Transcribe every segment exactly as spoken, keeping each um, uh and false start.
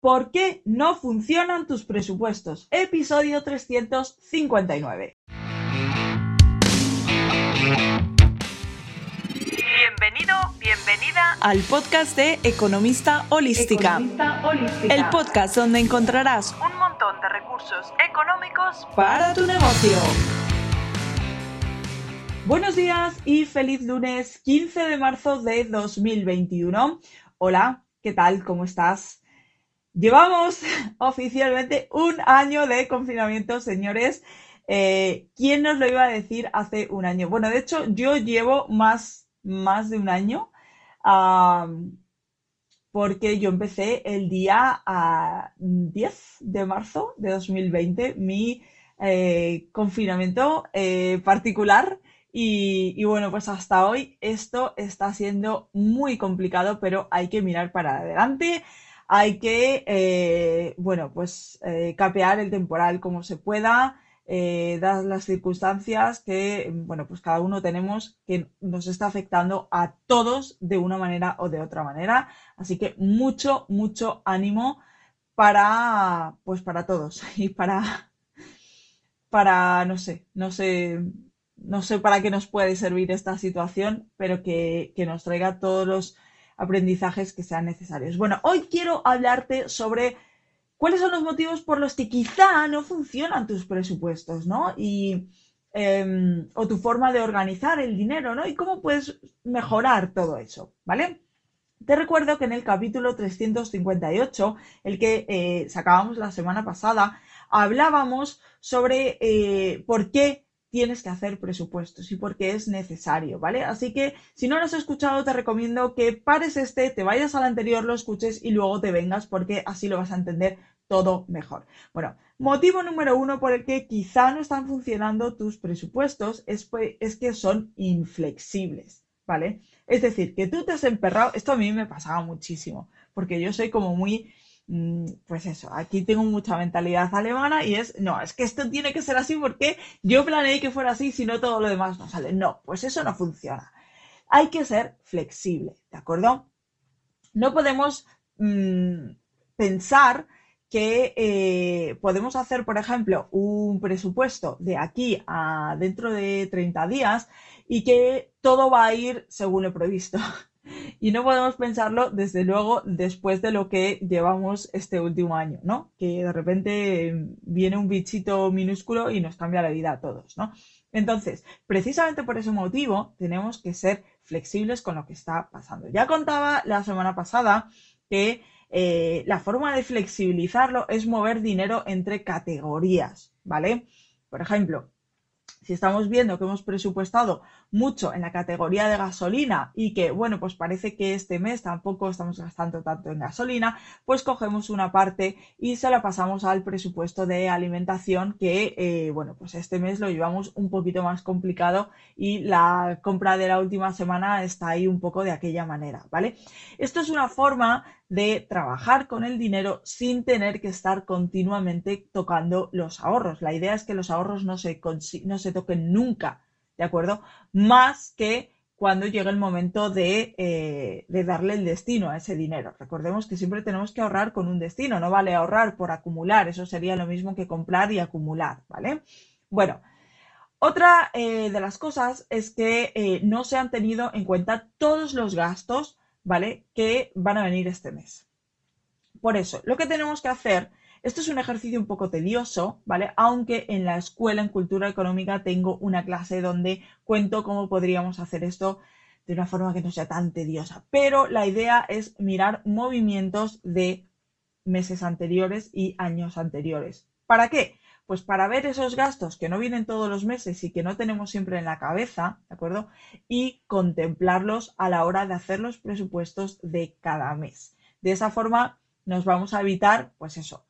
¿Por qué no funcionan tus presupuestos? Episodio trescientos cincuenta y nueve. Bienvenido, bienvenida al podcast de Economista Holística. Economista Holística. El podcast donde encontrarás un montón de recursos económicos para tu negocio. Buenos días y feliz lunes quince de marzo de dos mil veintiuno. Hola, ¿qué tal? ¿Cómo estás? Llevamos oficialmente un año de confinamiento, señores. Eh, ¿Quién nos lo iba a decir hace un año? Bueno, de hecho, yo llevo más, más de un año, um, porque yo empecé el día uh, diez de marzo de dos mil veinte, mi eh, confinamiento eh, particular. Y, y bueno, pues hasta hoy esto está siendo muy complicado, pero hay que mirar para adelante. Hay que, eh, bueno, pues eh, capear el temporal como se pueda, eh, dadas las circunstancias que, bueno, pues cada uno tenemos, que nos está afectando a todos de una manera o de otra manera. Así que mucho, mucho ánimo para, pues para todos y para, para, no sé, no sé, no sé para qué nos puede servir esta situación, pero que, que nos traiga todos los aprendizajes que sean necesarios. Bueno, hoy quiero hablarte sobre cuáles son los motivos por los que quizá no funcionan tus presupuestos, ¿no? Y, eh, o tu forma de organizar el dinero, ¿no? Y cómo puedes mejorar todo eso, ¿vale? Te recuerdo que en el capítulo trescientos cincuenta y ocho, el que eh, sacábamos la semana pasada, hablábamos sobre eh, por qué tienes que hacer presupuestos y por qué es necesario, ¿vale? Así que si no lo has escuchado, te recomiendo que pares este, te vayas al anterior, lo escuches y luego te vengas, porque así lo vas a entender todo mejor. Bueno, motivo número uno por el que quizá no están funcionando tus presupuestos es, pues, es que son inflexibles, ¿vale? Es decir, que tú te has emperrado, esto a mí me pasaba muchísimo, porque yo soy como muy, pues eso, aquí tengo mucha mentalidad alemana y es, no, es que esto tiene que ser así porque yo planeé que fuera así, si no todo lo demás no sale. No, pues eso no funciona. Hay que ser flexible, ¿de acuerdo? No podemos mmm, pensar que eh, podemos hacer, por ejemplo, un presupuesto de aquí a dentro de treinta días y que todo va a ir según lo previsto. Y no podemos pensarlo, desde luego, después de lo que llevamos este último año, ¿no? Que de repente viene un bichito minúsculo y nos cambia la vida a todos, ¿no? Entonces, precisamente por ese motivo, tenemos que ser flexibles con lo que está pasando. Ya contaba la semana pasada que eh, la forma de flexibilizarlo es mover dinero entre categorías, ¿vale? Por ejemplo, si estamos viendo que hemos presupuestado mucho en la categoría de gasolina y que, bueno, pues parece que este mes tampoco estamos gastando tanto en gasolina, pues cogemos una parte y se la pasamos al presupuesto de alimentación que, eh, bueno, pues este mes lo llevamos un poquito más complicado y la compra de la última semana está ahí un poco de aquella manera, ¿vale? Esto es una forma de trabajar con el dinero sin tener que estar continuamente tocando los ahorros. La idea es que los ahorros no se, no se toquen nunca, ¿de acuerdo? Más que cuando llegue el momento de, eh, de darle el destino a ese dinero. Recordemos que siempre tenemos que ahorrar con un destino, no vale ahorrar por acumular, eso sería lo mismo que comprar y acumular, ¿vale? Bueno, otra eh, de las cosas es que eh, no se han tenido en cuenta todos los gastos, ¿vale?, que van a venir este mes. Por eso, lo que tenemos que hacer, esto es un ejercicio un poco tedioso, ¿vale? Aunque en la escuela en Cultura Económica tengo una clase donde cuento cómo podríamos hacer esto de una forma que no sea tan tediosa. Pero la idea es mirar movimientos de meses anteriores y años anteriores. ¿Para qué? Pues para ver esos gastos que no vienen todos los meses y que no tenemos siempre en la cabeza, ¿de acuerdo? Y contemplarlos a la hora de hacer los presupuestos de cada mes. De esa forma nos vamos a evitar, pues eso,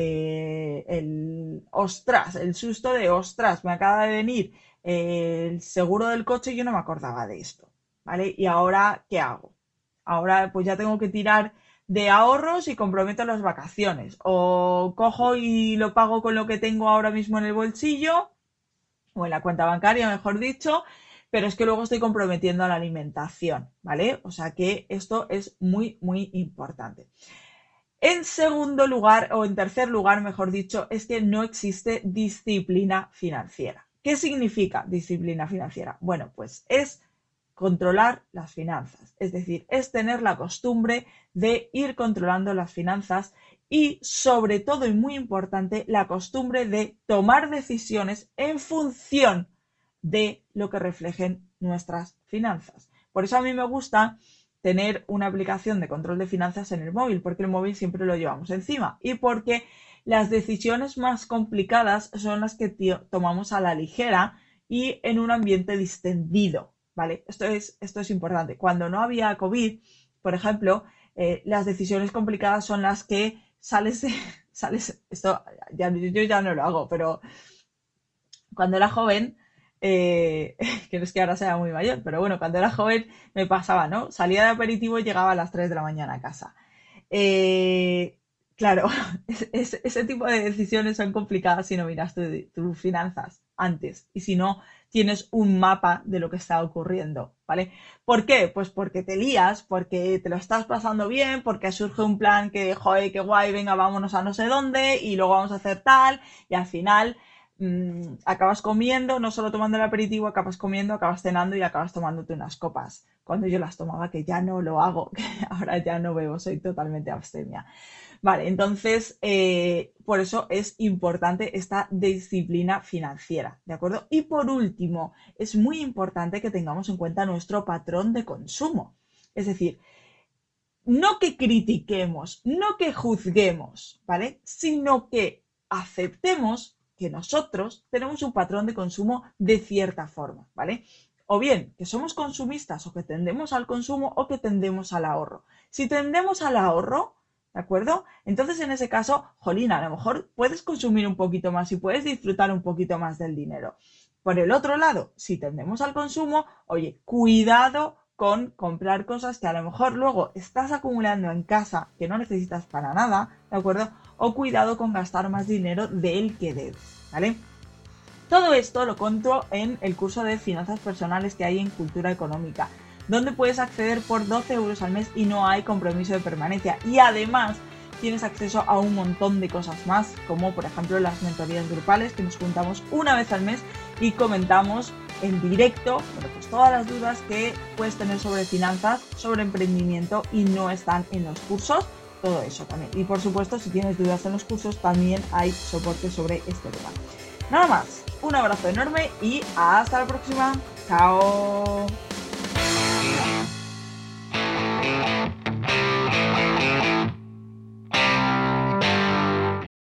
eh, el ostras, el susto de ostras, me acaba de venir eh, el seguro del coche y yo no me acordaba de esto, ¿vale? Y ahora, ¿qué hago? Ahora pues ya tengo que tirar de ahorros y comprometo las vacaciones. O cojo y lo pago con lo que tengo ahora mismo en el bolsillo, o en la cuenta bancaria, mejor dicho, pero es que luego estoy comprometiendo a la alimentación, ¿vale? O sea que esto es muy, muy importante. En segundo lugar, o en tercer lugar, mejor dicho, es que no existe disciplina financiera. ¿Qué significa disciplina financiera? Bueno, pues es controlar las finanzas, es decir, es tener la costumbre de ir controlando las finanzas y, sobre todo y muy importante, la costumbre de tomar decisiones en función de lo que reflejen nuestras finanzas. Por eso a mí me gusta tener una aplicación de control de finanzas en el móvil, porque el móvil siempre lo llevamos encima y porque las decisiones más complicadas son las que tomamos a la ligera y en un ambiente distendido, ¿vale? Esto es, esto es importante. Cuando no había COVID, por ejemplo, eh, las decisiones complicadas son las que sales, sales, esto ya, yo ya no lo hago, pero cuando era joven, eh, que no es que ahora sea muy mayor, pero bueno, cuando era joven me pasaba, ¿no? Salía de aperitivo y llegaba a las tres de la mañana a casa. Eh, claro, es, es, ese tipo de decisiones son complicadas si no miras tus finanzas antes y si no tienes un mapa de lo que está ocurriendo, ¿vale? ¿Por qué? Pues porque te lías, porque te lo estás pasando bien, porque surge un plan que, joder, qué guay, venga, vámonos a no sé dónde y luego vamos a hacer tal y al final mmm, acabas comiendo, no solo tomando el aperitivo, acabas comiendo, acabas cenando y acabas tomándote unas copas. Cuando yo las tomaba, que ya no lo hago, que ahora ya no bebo, soy totalmente abstemia. Vale, entonces, eh, por eso es importante esta disciplina financiera, ¿de acuerdo? Y por último, es muy importante que tengamos en cuenta nuestro patrón de consumo. Es decir, no que critiquemos, no que juzguemos, ¿vale? Sino que aceptemos que nosotros tenemos un patrón de consumo de cierta forma, ¿vale? O bien que somos consumistas o que tendemos al consumo o que tendemos al ahorro. Si tendemos al ahorro, ¿de acuerdo? Entonces en ese caso, jolina, a lo mejor puedes consumir un poquito más y puedes disfrutar un poquito más del dinero. Por el otro lado, si tendemos al consumo, oye, cuidado con comprar cosas que a lo mejor luego estás acumulando en casa que no necesitas para nada, ¿de acuerdo? O cuidado con gastar más dinero del que debes, ¿vale? Todo esto lo cuento en el curso de finanzas personales que hay en Cultura Económica, donde puedes acceder por doce euros al mes y no hay compromiso de permanencia. Y además tienes acceso a un montón de cosas más, como por ejemplo las mentorías grupales, que nos juntamos una vez al mes y comentamos en directo, bueno, pues todas las dudas que puedes tener sobre finanzas, sobre emprendimiento y no están en los cursos, todo eso también. Y por supuesto, si tienes dudas en los cursos, también hay soporte sobre este tema. Nada más, un abrazo enorme y hasta la próxima. ¡Chao!